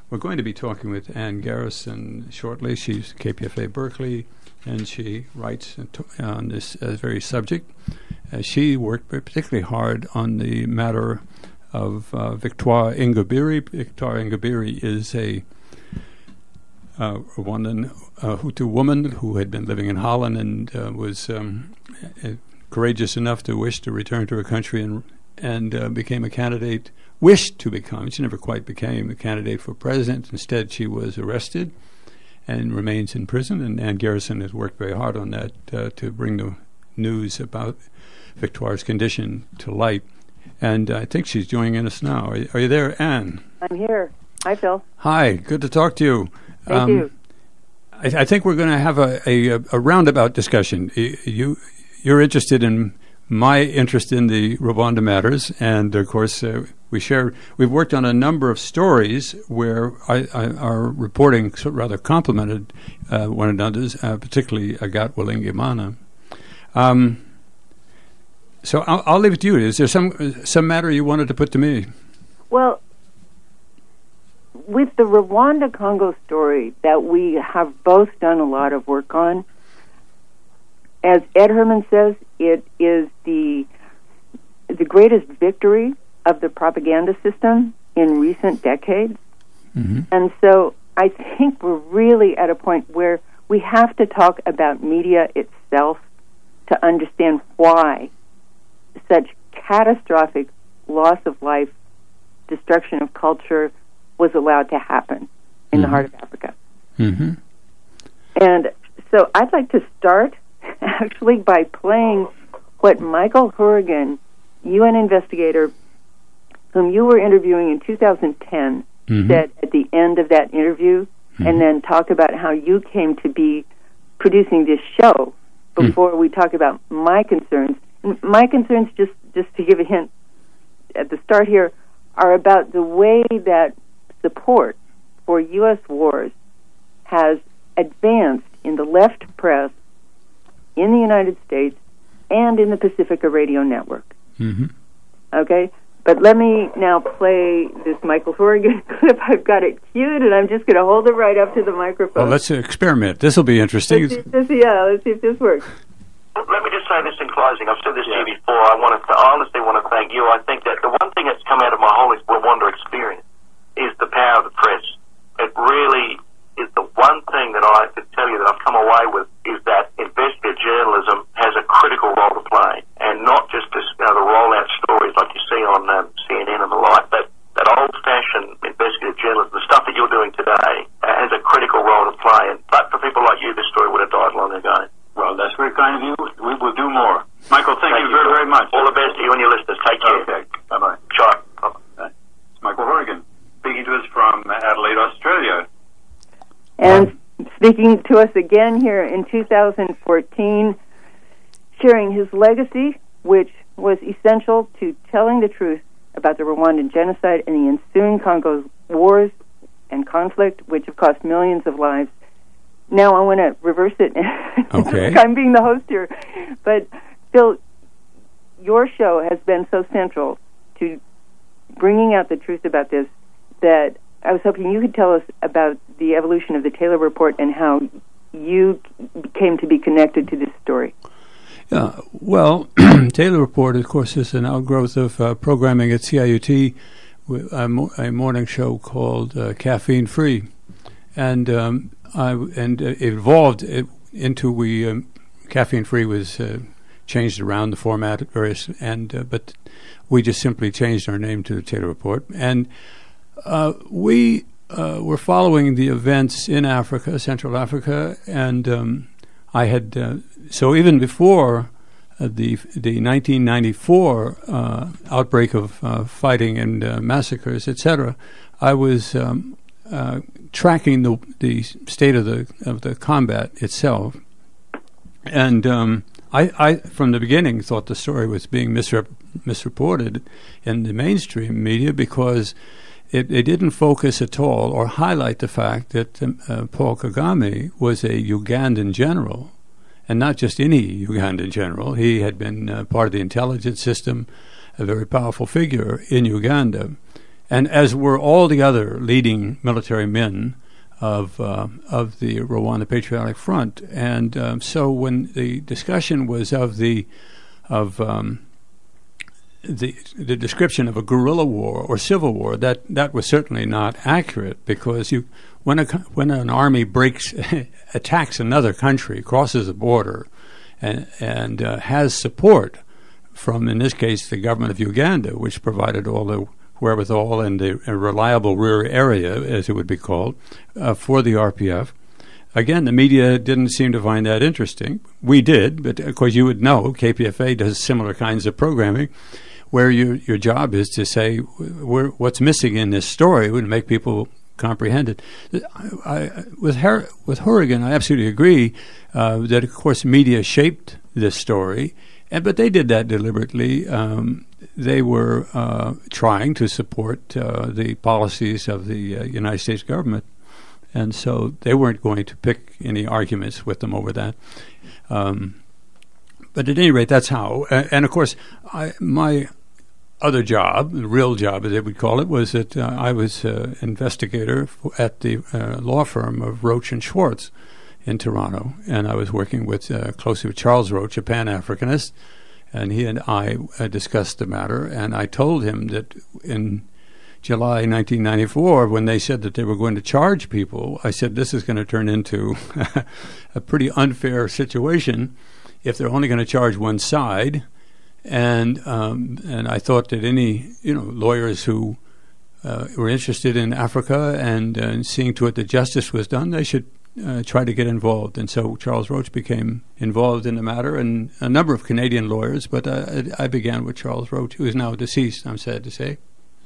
we're going to be talking with Ann Garrison shortly. She's KPFA Berkeley, and she writes on this very subject. She worked particularly hard on the matter of Victoire Ingabire. Victoire Ingabire is a Hutu woman who had been living in Holland and was courageous enough to wish to return to her country and became a candidate, wished to become. She never quite became a candidate for president. Instead, she was arrested and remains in prison. And Ann Garrison has worked very hard on that to bring the news about Victoire's condition to light. And I think she's joining us now. Are you there, Ann? I'm here. Hi, Phil. Hi. Good to talk to you. Thank you. I think we're going to have a roundabout discussion. You're interested in my interest in the Rwanda matters, and of course we've worked on a number of stories where our reporting rather complemented one another's, particularly Agathe Uwilingiyimana. So I'll leave it to you. Is there some matter you wanted to put to me? Well, with the Rwanda-Congo story that we have both done a lot of work on, as Ed Herman says, it is the greatest victory of the propaganda system in recent decades. Mm-hmm. And so I think we're really at a point where we have to talk about media itself to understand why such catastrophic loss of life, destruction of culture was allowed to happen in the heart of Africa. Mm-hmm. And so I'd like to start actually by playing what Michael Horrigan, UN investigator, whom you were interviewing in 2010, said at the end of that interview, and then talk about how you came to be producing this show before we talk about my concerns. My concerns, just to give a hint at the start here, are about the way that support for U.S. wars has advanced in the left press in the United States and in the Pacifica Radio Network. Mm-hmm. Okay? But let me now play this Michael Horrigan clip. I've got it queued, and I'm just going to hold it right up to the microphone. Well, let's experiment. This will be interesting. Let's see if this works. Let me just say this in closing. I've said this to you before. I honestly want to thank you. I think that the one thing that's come out of my whole Rwanda experience is the power of the press. It really is the one thing that I could tell you that I've come away with is that investigative journalism has a critical role to play, and not just to roll out stories like you see on CNN and the like, but that old-fashioned investigative journalism, the stuff that you're doing today, has a critical role to play. And but for people like you, this story would have died long ago. Well, that's very kind of you. We will do more. Michael, thank you very, very much. All the best to you and your listeners. Take care. Okay. Bye-bye. Sure. Bye-bye. It's Michael Horrigan speaking to us from Adelaide, Australia. And speaking to us again here in 2014, sharing his legacy, which was essential to telling the truth about the Rwandan genocide and the ensuing Congo wars and conflict, which have cost millions of lives. Now I want to reverse it. Okay. I'm being the host here. But, Phil, your show has been so central to bringing out the truth about this that I was hoping you could tell us about the evolution of the Taylor Report and how you came to be connected to this story. Yeah, well, Taylor Report, of course, is an outgrowth of programming at CIUT, with a morning show called Caffeine Free. And it evolved into Caffeine Free was changed around the format at various, but we just simply changed our name to the Taylor Report, and we were following the events in Africa, Central Africa, and I had so even before the 1994 outbreak of fighting and massacres, etc., I was tracking the state of the combat itself, and I from the beginning thought the story was being misreported in the mainstream media because it didn't focus at all or highlight the fact that Paul Kagame was a Ugandan general, and not just any Ugandan general. He had been part of the intelligence system, a very powerful figure in Uganda. and as were all the other leading military men of the Rwanda Patriotic Front. And so when the discussion was of the description of a guerrilla war or civil war, that was certainly not accurate, because when an army attacks another country, crosses a border, and has support from, in this case, the government of Uganda, which provided all the wherewithal and a reliable rear area, as it would be called, for the RPF. Again, the media didn't seem to find that interesting. We did, but of course you would know KPFA does similar kinds of programming, where your job is to say what's missing in this story would make people comprehend it. With Horrigan, I absolutely agree that, of course, media shaped this story, but they did that deliberately. They were trying to support the policies of the United States government, and so they weren't going to pick any arguments with them over that. But at any rate, that's how. And of course, my other job, the real job as they would call it, was that I was investigator at the law firm of Roach and Schwartz in Toronto, and I was working closely with Charles Roach, a Pan-Africanist, and he and I discussed the matter, and I told him that in July 1994, when they said that they were going to charge people, I said this is going to turn into a pretty unfair situation if they're only going to charge one side. And I thought that any lawyers who were interested in Africa and seeing to it that justice was done, they should try to get involved. And so Charles Roach became involved in the matter, and a number of Canadian lawyers. But I began with Charles Roach, who is now deceased, I'm sad to say.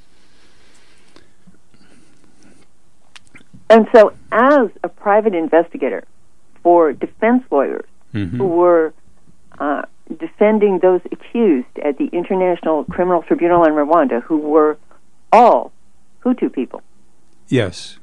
And so, as a private investigator for defense lawyers who were defending those accused at the International Criminal Tribunal in Rwanda, who were all Hutu people. Yes.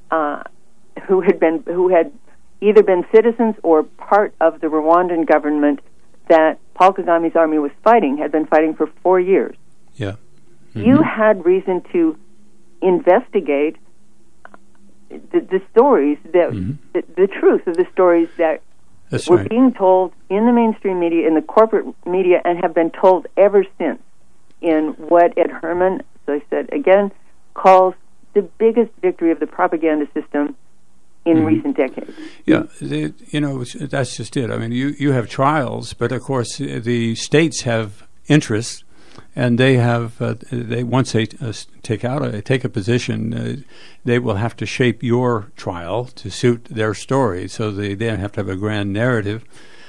Who had either been citizens or part of the Rwandan government that Paul Kagame's army had been fighting for 4 years. Yeah. You had reason to investigate the stories that the truth of the stories that were being told in the mainstream media, in the corporate media, and have been told ever since in what Ed Herman, as I said again, calls the biggest victory of the propaganda system in recent decades. Yeah, that's just it. I mean, you have trials, but of course the states have interests, and they have once they take a position, they will have to shape your trial to suit their story. So they have to have a grand narrative.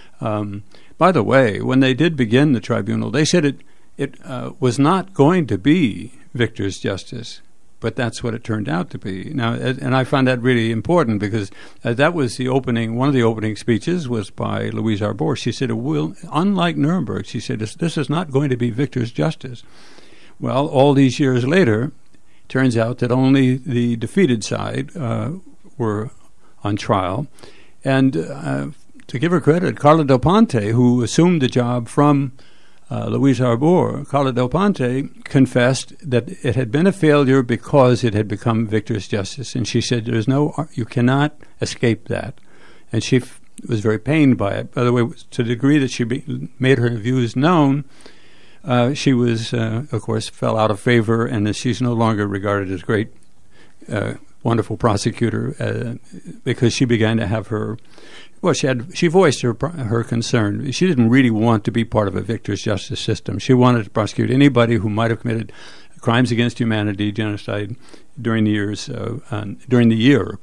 By the way, when they did begin the tribunal, they said it was not going to be victor's justice, but that's what it turned out to be. Now, and I find that really important, because that was one of the opening speeches was by Louise Arbour. She said, unlike Nuremberg, she said, this is not going to be victor's justice. Well, all these years later, it turns out that only the defeated side were on trial. And to give her credit, Carla Del Ponte, who assumed the job from Louise Arbour, Carla Del Ponte confessed that it had been a failure because it had become victor's justice, and she said you cannot escape that, and she was very pained by it. By the way, to the degree that she made her views known, she was, of course, fell out of favor, and she's no longer regarded as great, wonderful prosecutor because she began to have her. Well, she voiced her concern. She didn't really want to be part of a victor's justice system. She wanted to prosecute anybody who might have committed crimes against humanity, genocide, during the year, calendar year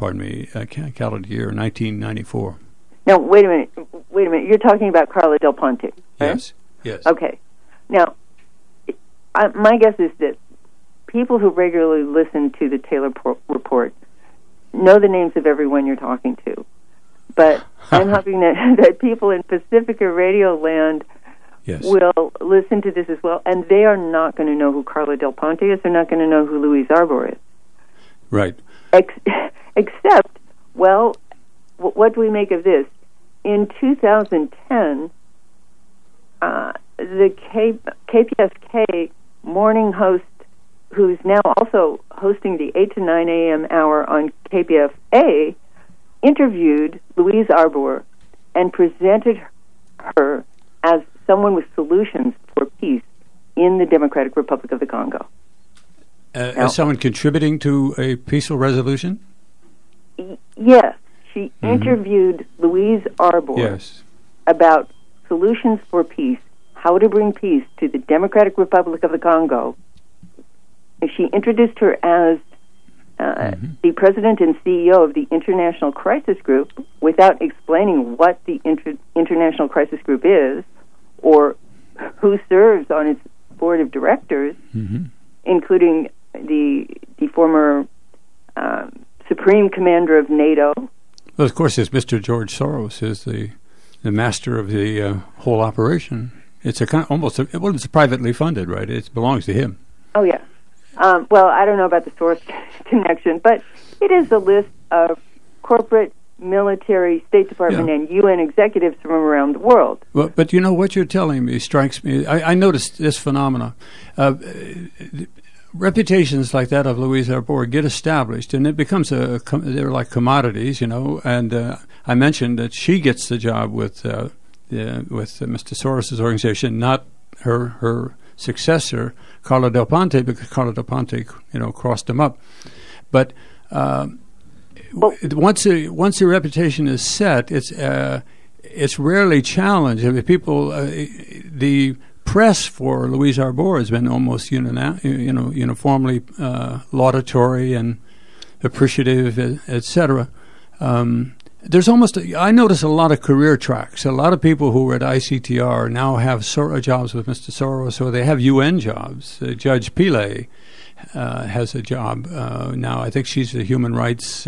1994. Now, wait a minute. You're talking about Carla Del Ponte, right? Yes. Okay. Now, my guess is that people who regularly listen to the Taylor Report know the names of everyone you're talking to. But I'm hoping that people in Pacifica Radio land will listen to this as well, and they are not going to know who Carla Del Ponte is. They're not going to know who Louise Arbour is. Right. Except, well, what do we make of this? In 2010, the KPSK morning host who's now also hosting the 8 to 9 a.m. hour on KPFA, interviewed Louise Arbour and presented her as someone with solutions for peace in the Democratic Republic of the Congo. As someone contributing to a peaceful resolution? Yes. She interviewed Louise Arbour about solutions for peace, how to bring peace to the Democratic Republic of the Congo. She introduced her as the president and CEO of the International Crisis Group without explaining what the International Crisis Group is or who serves on its board of directors, including the former Supreme Commander of NATO. Well, of course, it's Mr. George Soros is the master of the whole operation. It's it's privately funded, right? It belongs to him. Oh, yeah. Well, I don't know about the Soros connection, but it is a list of corporate, military, State Department, and UN executives from around the world. Well, but you know, what you're telling me strikes me. I noticed this phenomena. Reputations like that of Louise Arbour get established, and it becomes they're like commodities, you know. And I mentioned that she gets the job with Mr. Soros's organization, not her successor, Carla Del Ponte, because Carla Del Ponte, you know, crossed him up. But once a reputation is set, it's rarely challenged. I mean, people, the press for Louise Arbour has been almost uniformly laudatory and appreciative, etc. There's I notice a lot of career tracks. A lot of people who were at ICTR now have jobs with Mr. Soros, or they have UN jobs. Judge Pillay has a job now. I think she's a human rights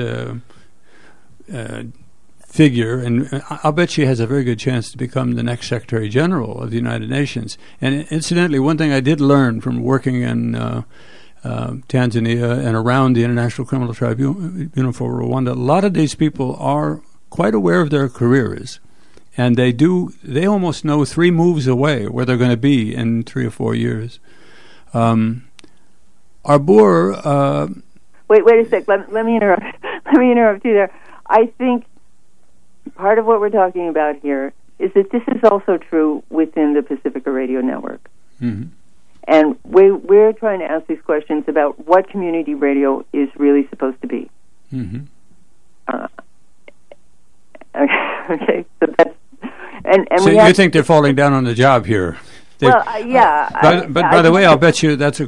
figure, and I'll bet she has a very good chance to become the next Secretary General of the United Nations. And incidentally, one thing I did learn from working in Tanzania and around the International Criminal Tribunal for Rwanda, a lot of these people are quite aware of their careers, and they almost know 3 moves away where they're going to be in 3 or 4 years. Arbour. Wait a sec. Let me interrupt. Let me interrupt you there. I think part of what we're talking about here is that this is also true within the Pacifica Radio Network. And we're trying to ask these questions about what community radio is really supposed to be. Okay, so that's so you think they're falling down on the job here? Yeah. But by the way, I'll bet you that's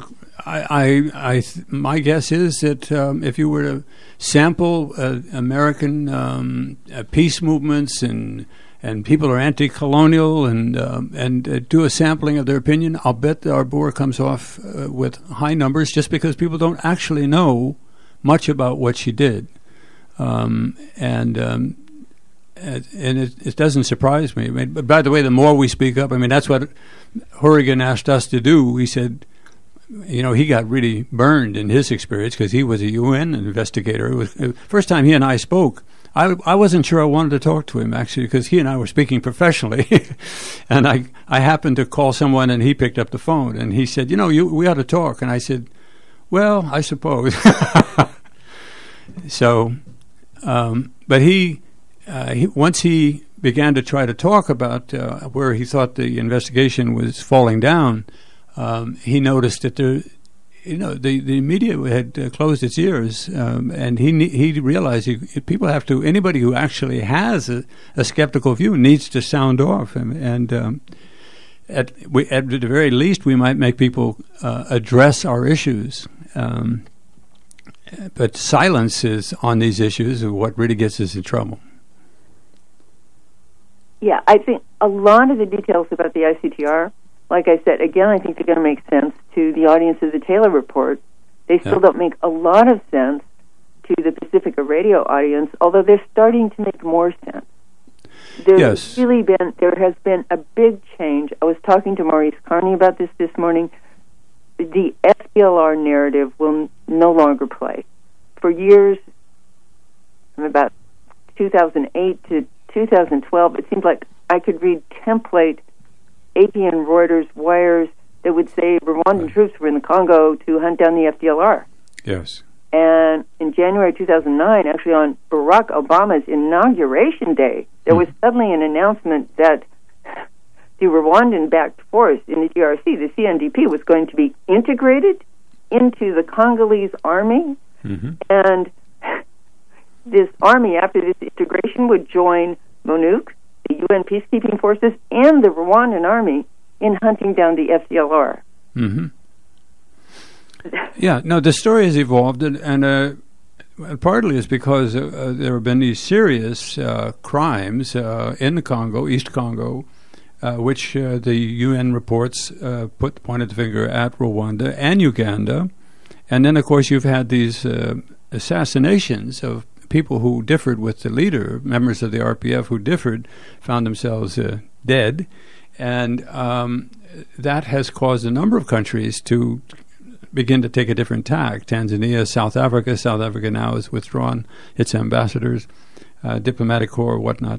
my guess is that if you were to sample American peace movements and people are anti-colonial and do a sampling of their opinion, I'll bet that Arbour comes off with high numbers just because people don't actually know much about what she did, and it doesn't surprise me. I mean, but by the way, the more we speak up, I mean that's what Horrigan asked us to do. He said, you know, he got really burned in his experience because he was a UN investigator. It was the first time he and I spoke. I wasn't sure I wanted to talk to him, actually, because he and I were speaking professionally. And I happened to call someone, and he picked up the phone. And he said, you know, we ought to talk. And I said, well, I suppose. So, but he once he began to try to talk about where he thought the investigation was falling down, he noticed that the media had closed its ears, and he realized people have to. Anybody who actually has a skeptical view needs to sound off, and at the very least, we might make people address our issues. But silence is on these issues what really gets us in trouble. Yeah, I think a lot of the details about the ICTR, like I said, again, I think they're going to make sense to the audience of the Taylor Report. They still don't make a lot of sense to the Pacifica Radio audience, although they're starting to make more sense. There has been a big change. I was talking to Maurice Carney about this morning. The SPLR narrative will no longer play. For years, from about 2008 to 2012, it seemed like I could read template APN Reuters wires that would say Rwandan troops were in the Congo to hunt down the FDLR. Yes. And in January 2009, actually on Barack Obama's inauguration day, there was suddenly an announcement that the Rwandan-backed force in the DRC, the CNDP, was going to be integrated into the Congolese army. And this army, after this integration, would join MONUC, the UN peacekeeping forces, and the Rwandan army in hunting down the FDLR. Yeah, no, the story has evolved, and partly it's because there have been these serious crimes in the Congo, East Congo, which the UN reports pointed the finger at Rwanda and Uganda. And then, of course, you've had these assassinations of people who differed with the leader, members of the RPF who differed, found themselves dead. And that has caused a number of countries to begin to take a different tack. Tanzania, South Africa now has withdrawn its ambassadors, diplomatic corps, whatnot.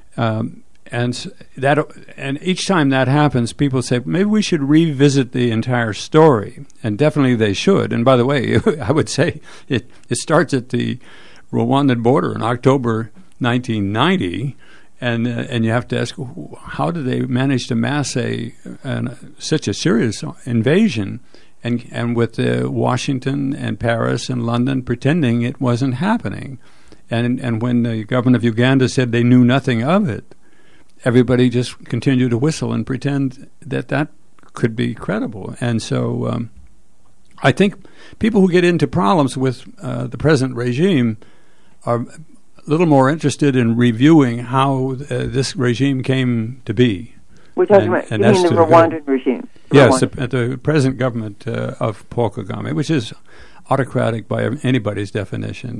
And each time that happens, people say, maybe we should revisit the entire story. And definitely they should. And by the way, I would say it starts at the Rwandan border in October 1990. And you have to ask, how did they manage to mass such a serious invasion? And with Washington and Paris and London pretending it wasn't happening. And when the government of Uganda said they knew nothing of it, everybody just continued to whistle and pretend that could be credible. And so I think people who get into problems with the present regime are a little more interested in reviewing how this regime came to be. We're talking about the Rwandan regime. Yes, the present government of Paul Kagame, which is autocratic by anybody's definition.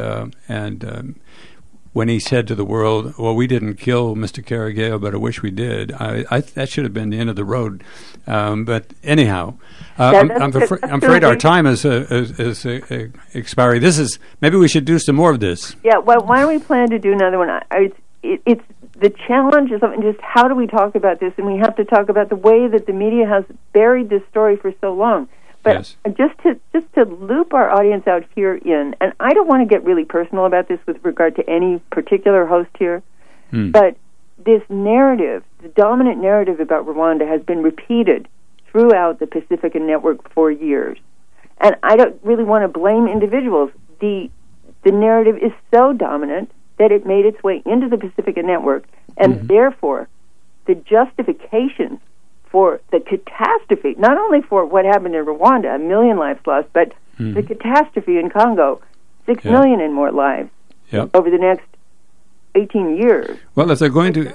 And when he said to the world, well, we didn't kill Mr. Karegeya, but I wish we did, that should have been the end of the road. But anyhow, I'm afraid our time is expiring. Maybe we should do some more of this. Yeah, well, why don't we plan to do another one? It's the challenge is just how do we talk about this, and we have to talk about the way that the media has buried this story for so long. But just to loop our audience out here in, and I don't want to get really personal about this with regard to any particular host here, but this narrative, the dominant narrative about Rwanda, has been repeated throughout the Pacifica Network for years. And I don't really want to blame individuals. The narrative is so dominant that it made its way into the Pacifica Network, and therefore the justification for the catastrophe, not only for what happened in Rwanda, 1 million lives lost, but the catastrophe in Congo, 6 million and more lives over the next 18 years. Well, if they're going to...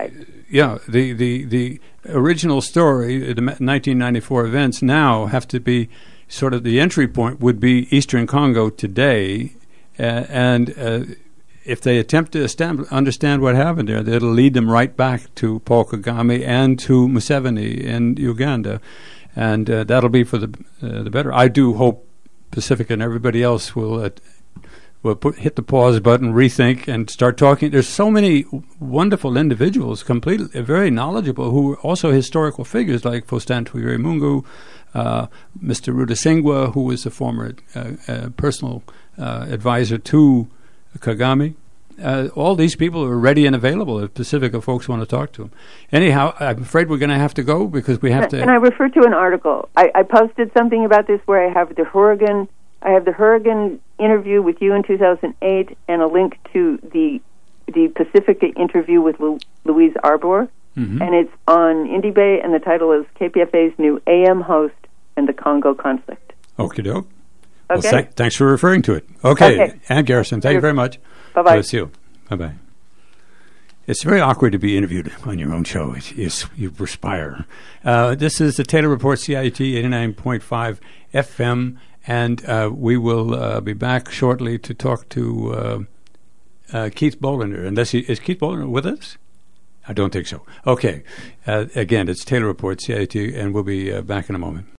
the original story, the 1994 events now have to be sort of the entry point would be Eastern Congo today, and if they attempt to understand what happened there, it'll lead them right back to Paul Kagame and to Museveni in Uganda, and that'll be for the better. I do hope Pacifica and everybody else will hit the pause button, rethink, and start talking. There's so many wonderful individuals, completely very knowledgeable, who are also historical figures like Faustin Twigiri-Mungu, Mr. Rudasingwa, who was a former personal advisor to Kagame. All these people are ready and available if Pacifica folks want to talk to them. Anyhow, I'm afraid we're going to have to go because we have to... Can I refer to an article? I posted something about this where I have the Hurrigan interview with you in 2008 and a link to the Pacifica interview with Louise Arbour, and it's on Indie Bay, and the title is KPFA's new AM host and the Congo conflict. Okie doke. Okay. Well, thanks for referring to it. Okay. Ann Garrison, thank you very much. Bye-bye. See you. Bye-bye. It's very awkward to be interviewed on your own show. You perspire. This is the Taylor Report, CIUT 89.5 FM, and we will be back shortly to talk to Keith Bolander. Is Keith Bolander with us? I don't think so. Okay. Again, it's Taylor Report, CIUT, and we'll be back in a moment.